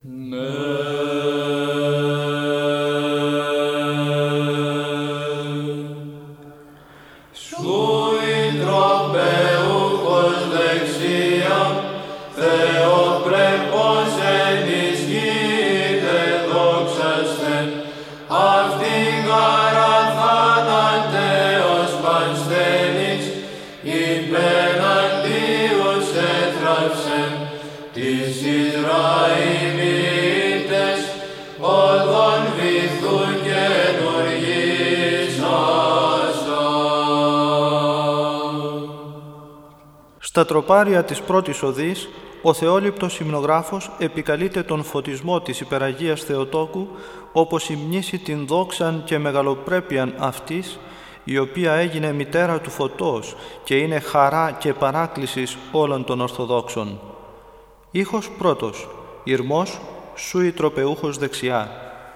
Στα τροπάρια της πρώτης οδής, ο Θεόληπτος Υμνογράφος επικαλείται τον φωτισμό της Υπεραγίας Θεοτόκου, όπως υμνήσει την δόξαν και μεγαλοπρέπειαν αυτής, η οποία έγινε μητέρα του φωτός και είναι χαρά και παράκλησης όλων των Ορθοδόξων. Ήχος πρώτος, Ηρμός, σου η τροπεούχος δεξιά.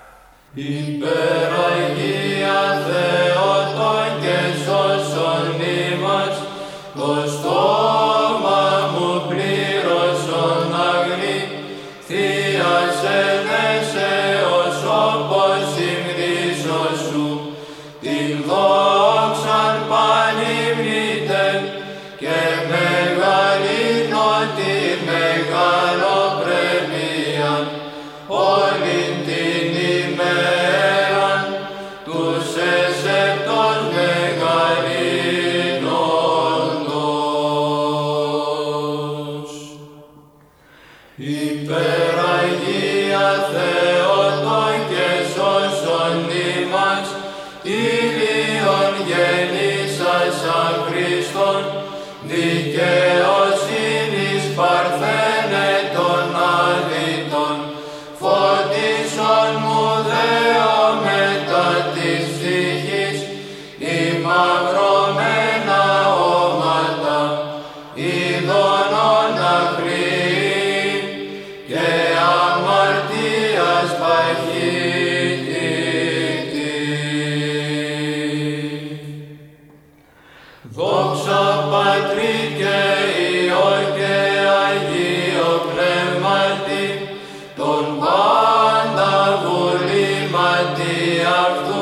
Υπεραγία Θεοτόκε σώσον ημάς, το στόμα μου πλήρωσον αγνή, θείασε δέσεως όπως υμνήσω σου, την δόξαν πανυμνήτεν και μεγαλύνω τη μεγαλοπρέπειαν, όλην την ημέραν τους εσεπτός μεγαλύνοντος. Υπεραγία Θεοτόκε σώσον ημάς, ήλιον γεννήσασαν Χριστόν, δικαιοσύνης παρθένε των άδειτων, φώτισον μου Θεό μετά της ψυχής, η μαυρωμένα όματα, ειδώνων αχρή και αμαρτίας παχύτητη. Δόξα Πατρί και Υιό και Αγίο Πνεύματι, τον πάντα βουλήματι αυτού,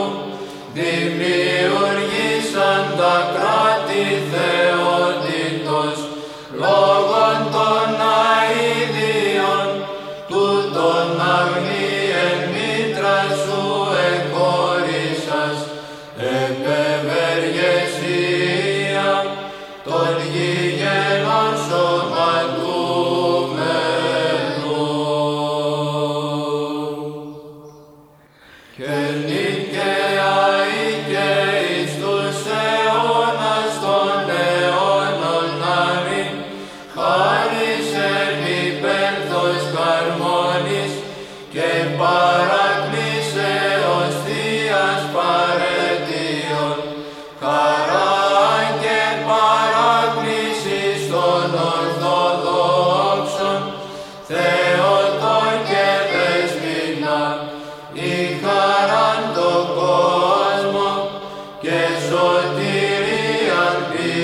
δημιουργήσαν τα κράτη θεότητος, λόγων των αηδίων, τούτον αγνή εν μήτρα σου εγχώρησας, επευεργεσία των γηγενών σωματούμενων. Και νικαία ή και εις τους αιώνας των αιώνων αμήν, χάρις εν υπέρθος καρμόνης και παρακλήσεως θείας παραιτίων, χαρά και παράκλησης των Ορθοδόξων, Θεοτόκε δεσποινα, η χαράν το κόσμο και σωτηρίαν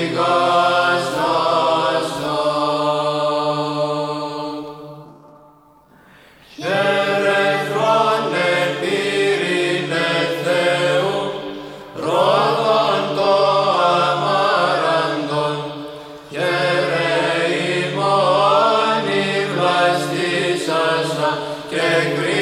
πηγάσασαν. Χαίρε χρόνε πύρινε Θεού, ρόδον το αμάραντον, χαίρε ημών η βλαστήσασα και